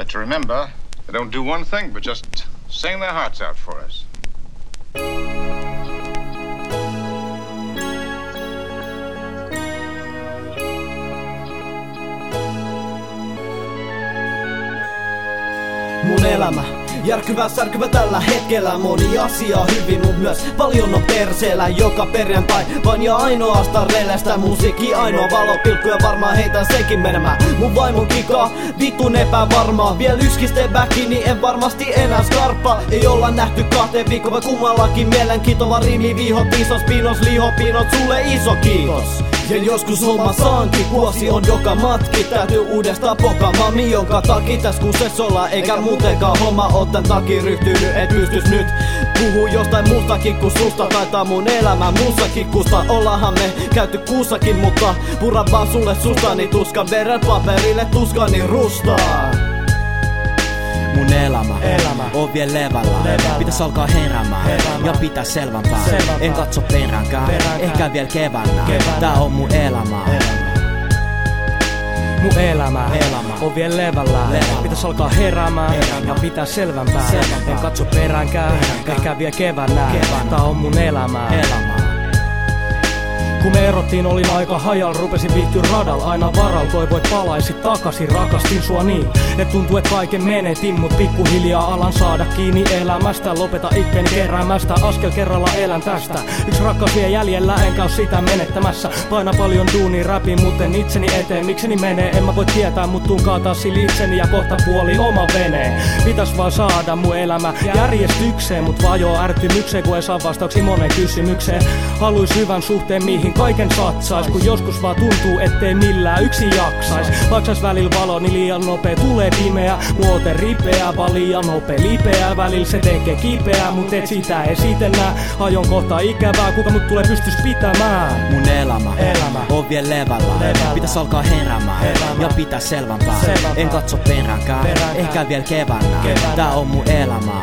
But remember, they don't do one thing but just sing their hearts out for us. Mun elämä, järkyvä särkyvä tällä hetkellä. Moni asia hyvin, mut myös paljon on perseellä. Joka perjantai vain ja ainoastaan relestä. Musiikki ainoa valopilkku ja varmaan heitän senkin menemään. Mun vaimon kika, vitun epävarmaa. Viel yskisten väki, niin en varmasti enää skarppa. Ei olla nähty 2 viikkoa vai kummallakin mielenkiintova rimi. Vihot, isos, pinos, lihopinot, sulle iso kiitos. Ja joskus homma saankin, vuosi on joka matki. Täytyy uudestaan poka mami, jonka taki täs kun se sola. Eikä muutenkaan homma oo tän takia ryhtynyt. Et pystys nyt puhuu jostain muustakin kun susta. Taitaa mun elämä muussa kikkusta. Ollaanhan me käyty kuussakin, mutta purra vaan sulle sustani. Tuskan veren paperille, tuskani rustaa. Mun elämä on vielä levällä. Pitäis alkaa heräämään ja pitää selvämpää. En katso peräänkään, ehkä vielä keväänä. Tää on mun elämä. Mun elämä on vielä levällä. Pitäis alkaa heräämään ja pitää selvämpää. En katso peräänkään, ehkä vielä keväänä. Tää on mun elämä. Kun me erottiin, olin aika hajal, rupesin viihtyä radal. Aina varal, toivoit palaisit takaisin, rakastin sua niin. Et tuntuu, et kaiken menetin, mut pikkuhiljaa alan saada kiinni elämästä. Lopeta itteni keräämästä, askel kerralla elän tästä. Yksi rakkaus vie jäljellä, enkä oo sitä menettämässä. Paina paljon duunia räpin, mut en itseni eteen. Mikseni menee, en mä voi tietää, mut tuun kaataa sille itseni ja kohta puoli oma veneen. Pitäis vaan saada mun elämä järjestykseen, mut vajoo ärtymykseen, kun ei saa vastauksia moneen kysymykseen. Haluis hyvän suhteen, mihin kaiken satsais, kun joskus vaan tuntuu, ettei millään yksin jaksais. Vaksais välillä valo, niin liian nopea tulee pimeä. Muote ripeä, vaan liian nopea lipeä. Välillä se tekee kipeää, mut et sitä esitennä. Ajon kohta ikävää, kuka mut tulee pystys pitämään. Mun elämä on vielä levällä. Pitäis alkaa heräämään ja pitää selvämpää. En katso peräänkään, ehkä vielä keväänä. Tää on mun elämä.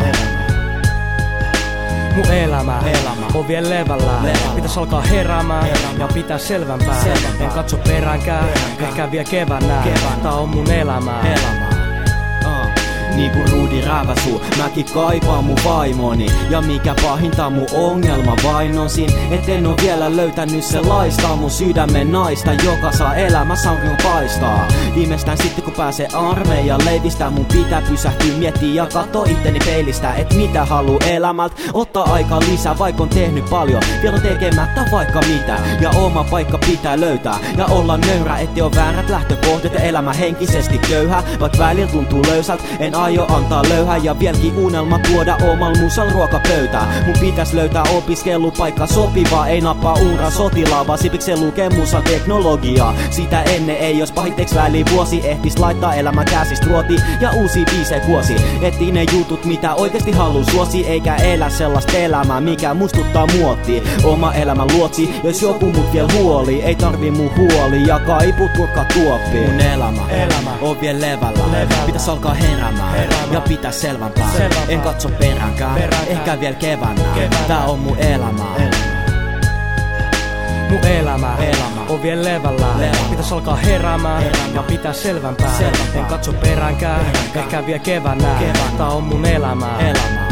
Mun elämä on vielä levällä. Pitäis alkaa heräämään ja pitää selvämpää. En katso peräänkään, ehkä vielä keväänä. Tää on mun elämä. Niinku Ruudi Räväsuu, mäkin kaipaan mun vaimoni. Ja mikä pahinta mun ongelma vain on siinä, et en oo vielä löytänyt sellaista mun sydämen naista, joka saa elämässä auringon paistaa. Viimeistään sitten kun pääsee armeijan leivistä, mun pitää pysähtyä miettiä ja katso itteni peilistä, et mitä haluu elämältä. Ottaa aikaa lisää, vaikka on tehnyt paljon, vielä on tekemättä vaikka mitä. Ja oma paikka pitää löytää ja olla nöyrä, ettei oo väärät lähtökohdat ja elämä henkisesti köyhä. Vaik välillä tuntuu löysältä, en aio antaa löyhää ja vieläkin unelma tuoda omal musal ruokapöytää. Mun pitäis löytää opiskelupaikka sopivaa, ei nappaa uuraa sotilaa, vaan sipiksi lukee musan teknologiaa. Sitä ennen ei jos pahitteeksi väliin vuosi ehtis laittaa elämän käsistä ruoti ja uusia biisejä kuosi. Etsii ne jutut mitä oikeesti haluu suosi, eikä elä sellaista elämää mikä mustuttaa muottia. Oma elämä luotsi, jos joku mut vielä huoli, ei tarvii mun huoli ja kaiput purkkaa tuoppiin. Mun elämä on vielä levällä. Pitäis alkaa heräämään ja pitää selvämpää. En katso peräänkään, ehkä vielä keväänä. Tää on mun elämä. Mun elämä on vielä levällä. Pitäis alkaa heräämään ja pitää selvämpää. En katso peräänkään, ehkä vielä keväänä. Tää on mun elämä.